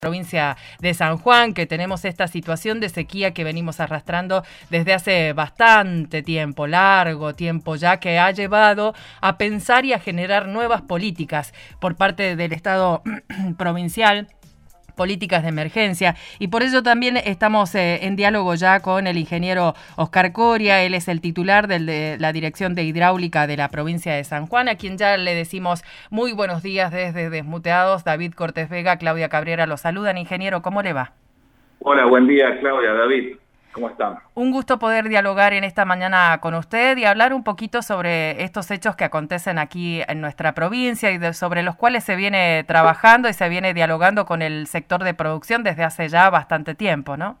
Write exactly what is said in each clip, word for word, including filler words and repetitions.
Provincia de San Juan, que tenemos esta situación de sequía que venimos arrastrando desde hace bastante tiempo, largo tiempo ya, que ha llevado a pensar y a generar nuevas políticas por parte del Estado provincial, políticas de emergencia, y por ello también estamos eh, en diálogo ya con el ingeniero Oscar Coria. Él es el titular del, de la Dirección de Hidráulica de la provincia de San Juan, a quien ya le decimos muy buenos días desde Desmuteados. David Cortés Vega, Claudia Cabrera los saludan. Ingeniero, ¿cómo le va? Hola, buen día, Claudia, David. ¿Cómo están? Un gusto poder dialogar en esta mañana con usted y hablar un poquito sobre estos hechos que acontecen aquí en nuestra provincia y de, sobre los cuales se viene trabajando y se viene dialogando con el sector de producción desde hace ya bastante tiempo, ¿no?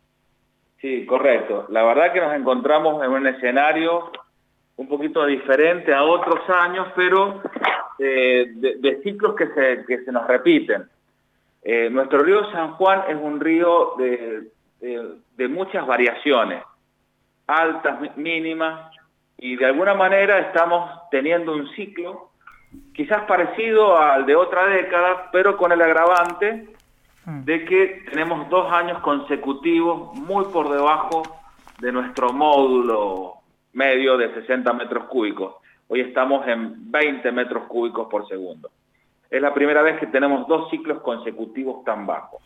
Sí, correcto. La verdad que nos encontramos en un escenario un poquito diferente a otros años, pero eh, de, de ciclos que se, que se nos repiten. Eh, nuestro río San Juan es un río de... De, de muchas variaciones, altas, mínimas, y de alguna manera estamos teniendo un ciclo quizás parecido al de otra década, pero con el agravante de que tenemos dos años consecutivos muy por debajo de nuestro módulo medio de sesenta metros cúbicos. Hoy estamos en veinte metros cúbicos por segundo. Es la primera vez que tenemos dos ciclos consecutivos tan bajos.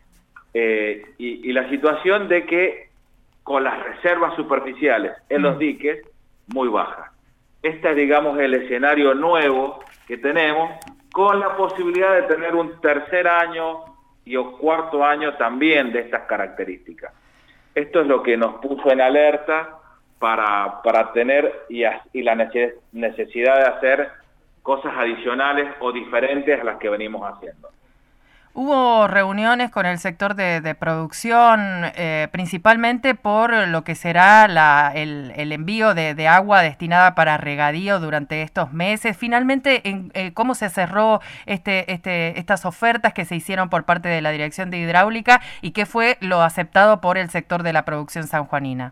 Eh, y, y la situación de que con las reservas superficiales en los diques muy bajas. Este es, digamos, el escenario nuevo que tenemos, con la posibilidad de tener un tercer año y un cuarto año también de estas características. Esto es lo que nos puso en alerta para, para tener y, y la necesidad de hacer cosas adicionales o diferentes a las que venimos haciendo. Hubo reuniones con el sector de, de producción, eh, principalmente por lo que será la, el, el envío de, de agua destinada para regadío durante estos meses. Finalmente, en, eh, ¿cómo se cerró este, este, estas ofertas que se hicieron por parte de la Dirección de Hidráulica y qué fue lo aceptado por el sector de la producción sanjuanina?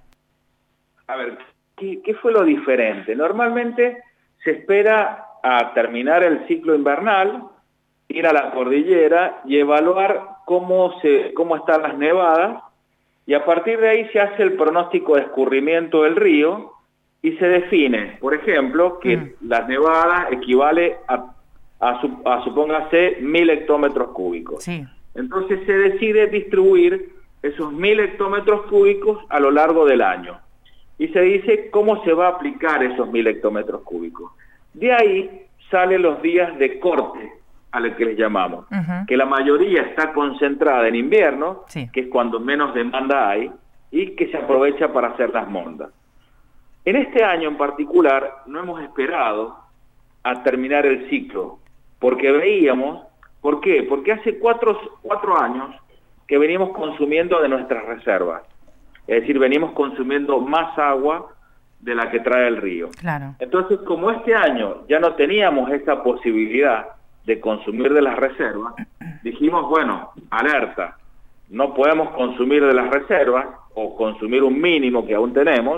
A ver, ¿qué, qué fue lo diferente? Normalmente se espera a terminar el ciclo invernal, ir a la cordillera y evaluar cómo, se, cómo están las nevadas, y a partir de ahí se hace el pronóstico de escurrimiento del río y se define, por ejemplo, que mm. las nevadas equivale a, a, a supóngase, mil hectómetros cúbicos. Sí. Entonces se decide distribuir esos mil hectómetros cúbicos a lo largo del año. Y se dice cómo se va a aplicar esos mil hectómetros cúbicos. De ahí salen los días de corte, a lo que les llamamos, uh-huh. que la mayoría está concentrada en invierno, sí. que es cuando menos demanda hay, y que se aprovecha para hacer las mondas. En este año en particular no hemos esperado a terminar el ciclo, porque veíamos, ¿por qué? Porque hace cuatro, cuatro años que venimos consumiendo de nuestras reservas, es decir, venimos consumiendo más agua de la que trae el río. Claro. Entonces, como este año ya no teníamos esa posibilidad de consumir de las reservas, dijimos, bueno, alerta, no podemos consumir de las reservas o consumir un mínimo que aún tenemos,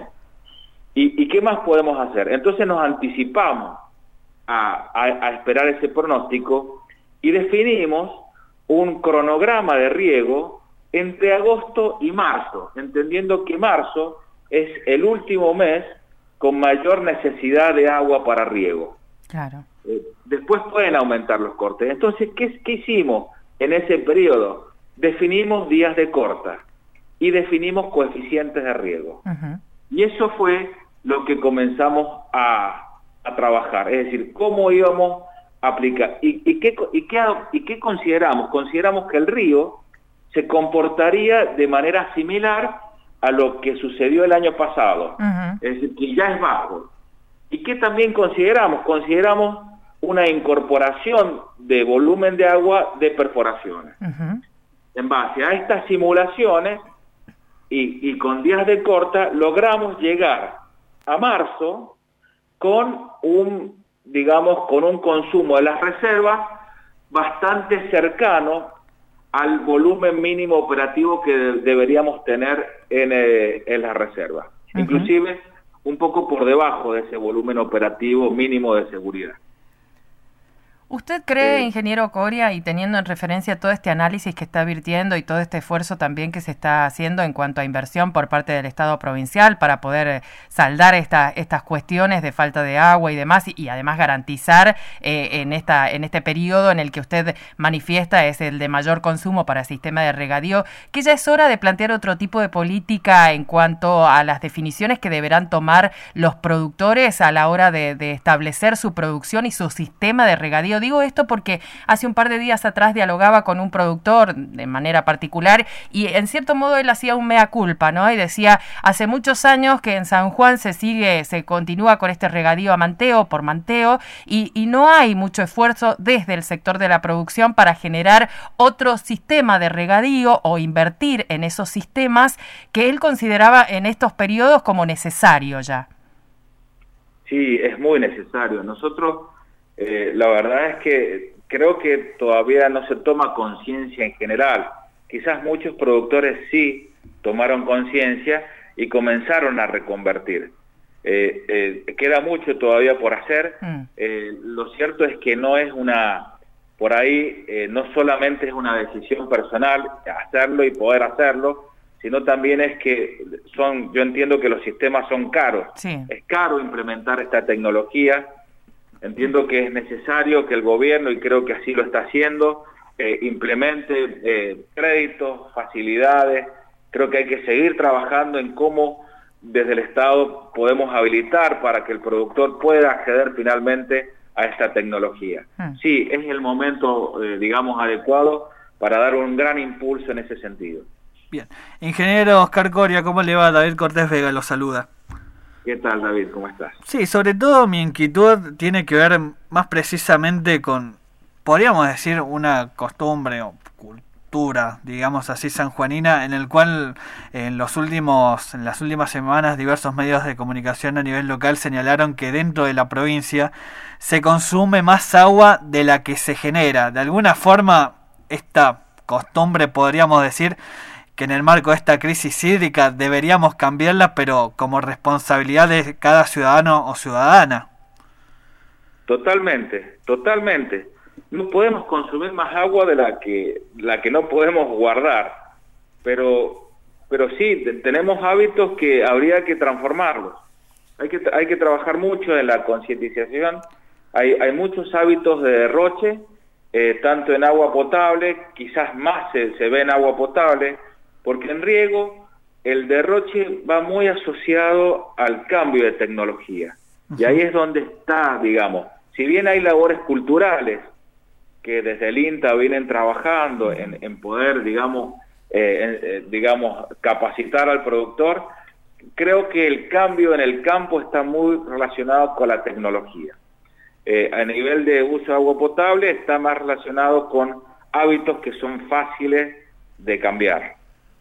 y, y ¿qué más podemos hacer? Entonces nos anticipamos a, a, a esperar ese pronóstico y definimos un cronograma de riego entre agosto y marzo, entendiendo que marzo es el último mes con mayor necesidad de agua para riego. Claro. Eh, después pueden aumentar los cortes. Entonces, ¿qué, ¿qué hicimos en ese periodo? Definimos días de corta y definimos coeficientes de riego. Uh-huh. Y eso fue lo que comenzamos a, a trabajar. Es decir, cómo íbamos a aplicar. ¿Y, y, qué, y, qué, ¿Y qué consideramos? Consideramos que el río se comportaría de manera similar a lo que sucedió el año pasado. Uh-huh. Es decir, que ya es bajo. ¿Y qué también consideramos? Consideramos una incorporación de volumen de agua de perforaciones. Uh-huh. En base a estas simulaciones y, y con días de corta, logramos llegar a marzo con un, digamos, con un consumo de las reservas bastante cercano al volumen mínimo operativo que de, deberíamos tener en, eh, en las reservas. Uh-huh. Inclusive un poco por debajo de ese volumen operativo mínimo de seguridad. ¿Usted cree, Eh, ingeniero Coria, y teniendo en referencia todo este análisis que está virtiendo y todo este esfuerzo también que se está haciendo en cuanto a inversión por parte del Estado provincial para poder eh, saldar esta, estas cuestiones de falta de agua y demás, y, y además garantizar eh, en, esta, en este periodo en el que usted manifiesta es el de mayor consumo para el sistema de regadío, que ya es hora de plantear otro tipo de política en cuanto a las definiciones que deberán tomar los productores a la hora de, de establecer su producción y su sistema de regadío? Digo esto porque hace un par de días atrás dialogaba con un productor de manera particular y en cierto modo él hacía un mea culpa, ¿no? Y decía, hace muchos años que en San Juan se sigue, se continúa con este regadío a manteo por manteo y, y no hay mucho esfuerzo desde el sector de la producción para generar otro sistema de regadío o invertir en esos sistemas que él consideraba en estos periodos como necesario ya. Sí, es muy necesario. Nosotros, eh, la verdad es que creo que todavía no se toma conciencia en general. Quizás muchos productores sí tomaron conciencia y comenzaron a reconvertir. Eh, eh, queda mucho todavía por hacer. Mm. Eh, lo cierto es que no es una, por ahí, eh, no solamente es una decisión personal hacerlo y poder hacerlo, sino también es que son, yo entiendo que los sistemas son caros. Sí. Es caro implementar esta tecnología. Entiendo que es necesario que el gobierno, y creo que así lo está haciendo, eh, implemente eh, créditos, facilidades. Creo que hay que seguir trabajando en cómo desde el Estado podemos habilitar para que el productor pueda acceder finalmente a esta tecnología. Hmm. Sí, es el momento, eh, digamos, adecuado para dar un gran impulso en ese sentido. Bien. Ingeniero Oscar Coria, ¿cómo le va? David Cortés Vega lo saluda. ¿Qué tal, David? ¿Cómo estás? Sí, sobre todo mi inquietud tiene que ver más precisamente con, podríamos decir, una costumbre o cultura, digamos así, sanjuanina, en el cual en los últimos, en las últimas semanas diversos medios de comunicación a nivel local señalaron que dentro de la provincia se consume más agua de la que se genera. De alguna forma, esta costumbre, podríamos decir, que en el marco de esta crisis hídrica deberíamos cambiarla, pero como responsabilidad de cada ciudadano o ciudadana. Totalmente, totalmente. No podemos consumir más agua de la que la que no podemos guardar, pero pero sí, tenemos hábitos que habría que transformarlos. Hay que hay que trabajar mucho en la concientización. Hay hay muchos hábitos de derroche, eh, tanto en agua potable, quizás más se, se ve en agua potable, porque en riego el derroche va muy asociado al cambio de tecnología. Uh-huh. Y ahí es donde está, digamos, si bien hay labores culturales que desde el INTA vienen trabajando en, en poder, digamos, eh, eh, digamos, capacitar al productor, creo que el cambio en el campo está muy relacionado con la tecnología. Eh, a nivel de uso de agua potable está más relacionado con hábitos que son fáciles de cambiar.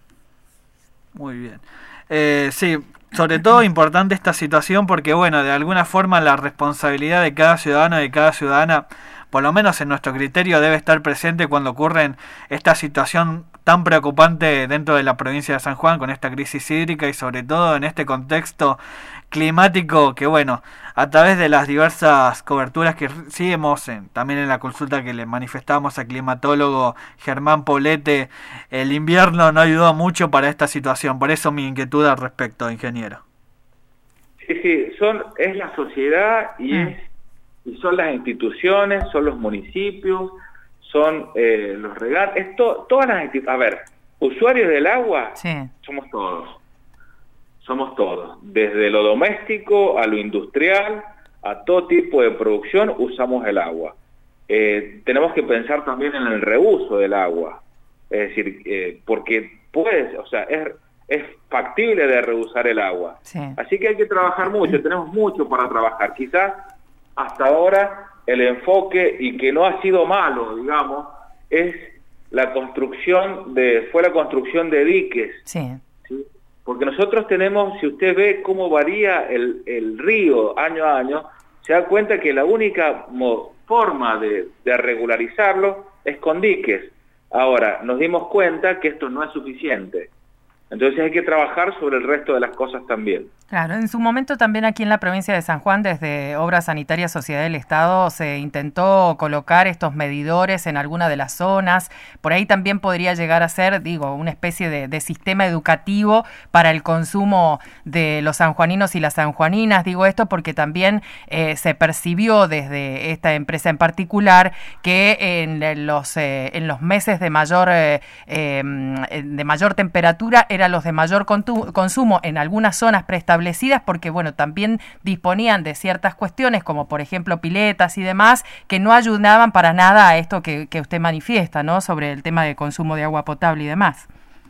Muy bien. Eh, sí, sobre todo importante esta situación porque, bueno, de alguna forma la responsabilidad de cada ciudadano y de cada ciudadana, por lo menos en nuestro criterio, debe estar presente cuando ocurren esta situación tan preocupante dentro de la provincia de San Juan con esta crisis hídrica y sobre todo en este contexto climático que, bueno, a través de las diversas coberturas que recibimos, en, también en la consulta que le manifestamos al climatólogo Germán Poblete, el invierno no ayudó mucho para esta situación. Por eso mi inquietud al respecto, ingeniero. Sí, sí, son, es la sociedad y, es, y son las instituciones, son los municipios, son eh, los regantes, esto, todas las instituciones. A ver, usuarios del agua, sí, somos todos. Somos todos, desde lo doméstico a lo industrial, a todo tipo de producción usamos el agua. Eh, tenemos que pensar también en el reuso del agua, es decir, eh, porque puedes, o sea, es, es factible de reusar el agua. Sí. Así que hay que trabajar mucho, tenemos mucho para trabajar. Quizás hasta ahora el enfoque, y que no ha sido malo, digamos, es la construcción de, fue la construcción de diques. Sí. ¿Sí? Porque nosotros tenemos, si usted ve cómo varía el, el río año a año, se da cuenta que la única forma de, de regularizarlo es con diques. Ahora, nos dimos cuenta que esto no es suficiente. Entonces hay que trabajar sobre el resto de las cosas también. Claro, en su momento también aquí en la provincia de San Juan, desde Obras Sanitarias Sociedad del Estado, se intentó colocar estos medidores en alguna de las zonas. Por ahí también podría llegar a ser, digo, una especie de, de sistema educativo para el consumo de los sanjuaninos y las sanjuaninas. Digo esto porque también eh, se percibió desde esta empresa en particular que en los, eh, en los meses de mayor, eh, eh, de mayor temperatura eran los de mayor consumo en algunas zonas preestablecidas, porque bueno, también disponían de ciertas cuestiones, como por ejemplo piletas y demás, que no ayudaban para nada a esto que, que usted manifiesta, ¿no? Sobre el tema de consumo de agua potable y demás.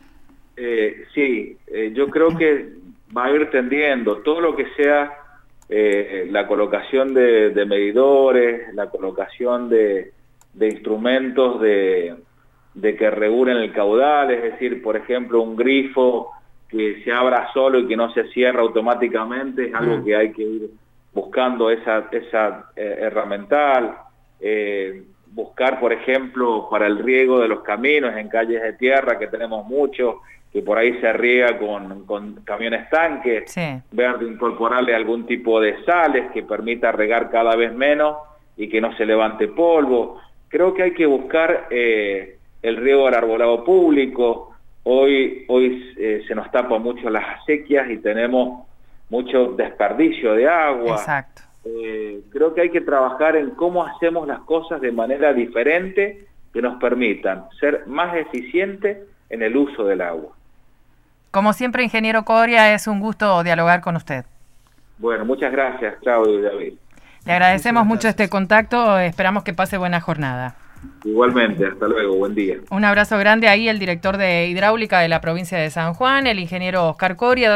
Eh, sí, eh, yo creo que va a ir tendiendo todo lo que sea eh, la colocación de, de medidores, la colocación de, de instrumentos de, de que regulen el caudal, es decir, por ejemplo, un grifo que se abra solo y que no se cierra automáticamente, es algo que hay que ir buscando esa, esa eh, herramental, eh, buscar, por ejemplo, para el riego de los caminos en calles de tierra, que tenemos muchos, que por ahí se riega con, con camiones tanques, sí. Ver de incorporarle algún tipo de sales que permita regar cada vez menos y que no se levante polvo. Creo que hay que buscar eh, el riego del arbolado público. Hoy, hoy eh, se nos tapa mucho las acequias y tenemos mucho desperdicio de agua. Exacto. Eh, creo que hay que trabajar en cómo hacemos las cosas de manera diferente que nos permitan ser más eficientes en el uso del agua. Como siempre, ingeniero Coria, es un gusto dialogar con usted. Bueno, muchas gracias, Claudio y David. Le agradecemos mucho este contacto, esperamos que pase buena jornada. Igualmente, hasta luego, buen día. Un abrazo grande ahí, el director de hidráulica de la provincia de San Juan, el ingeniero Oscar Coria.